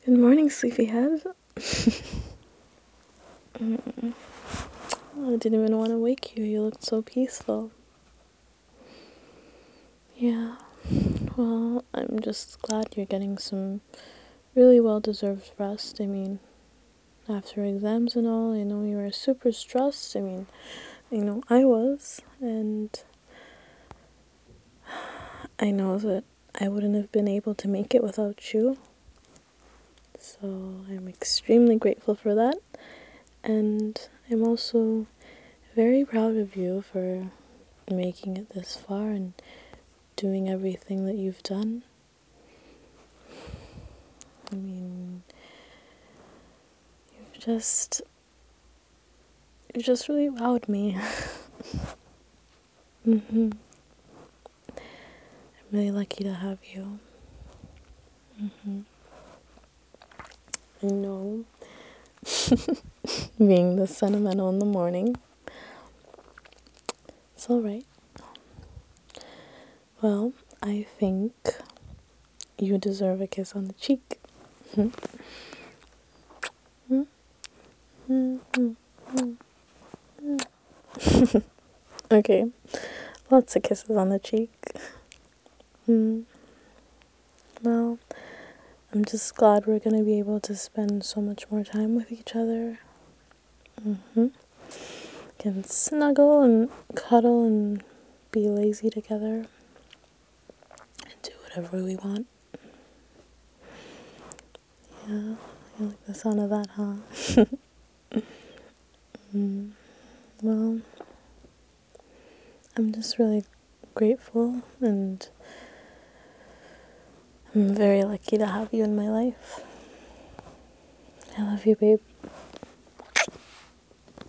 Good morning, sleepyhead. I didn't even want to wake you. You looked so peaceful. Yeah, well, I'm just glad you're getting some really well-deserved rest. I mean, after exams and all, I know you were super stressed. I mean, I was, and I know that I wouldn't have been able to make it without you. So I'm extremely grateful for that, and I'm also very proud of you for making it this far and doing everything that you've done. I mean, you just really wowed me. I'm really lucky to have you. I know, being this sentimental in the morning. It's alright. Well, I think you deserve a kiss on the cheek. Okay, lots of kisses on the cheek. Well, I'm just glad we're gonna be able to spend so much more time with each other. Can snuggle and cuddle and be lazy together and do whatever we want. Yeah, you like the sound of that, huh? Well, I'm just really grateful, and I'm very lucky to have you in my life. I love you, babe.